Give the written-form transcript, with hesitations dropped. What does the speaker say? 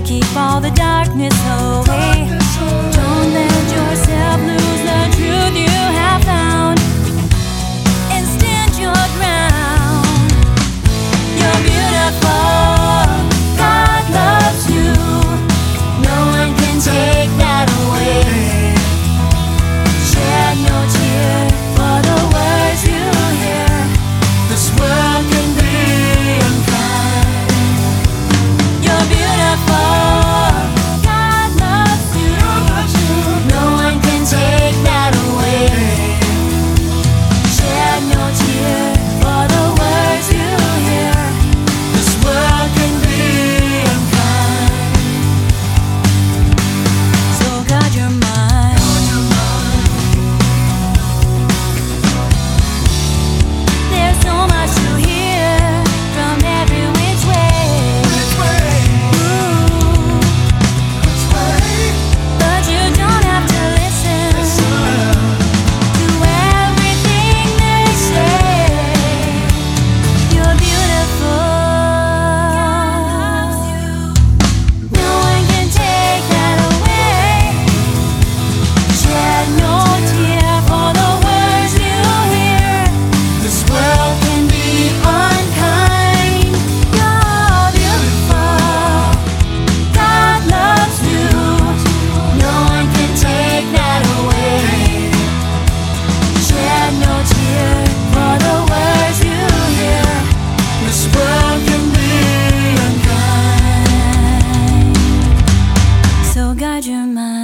keep all the darkness away. Don't let yourself lose the truth you have found, and stand your ground. You're beautiful, God loves you. No one can take that away. Shed no tear for the words you hear. This world can be unkind. You're beautiful, God loves you. No one can take that away. Shed no tear for the words you hear. This world can be unkind. So guard your mind. There's so much to hear from every which way. Which way? Ooh, Which way? but you don't have to listen to everything they say. You're beautiful. No one can take that away. Shed no tear for the words you hear. This world can be Unkind, you're beautiful. God loves you. No one can take that away. Shed no tear for the words you hear. This world can be unkind. So guide your mind.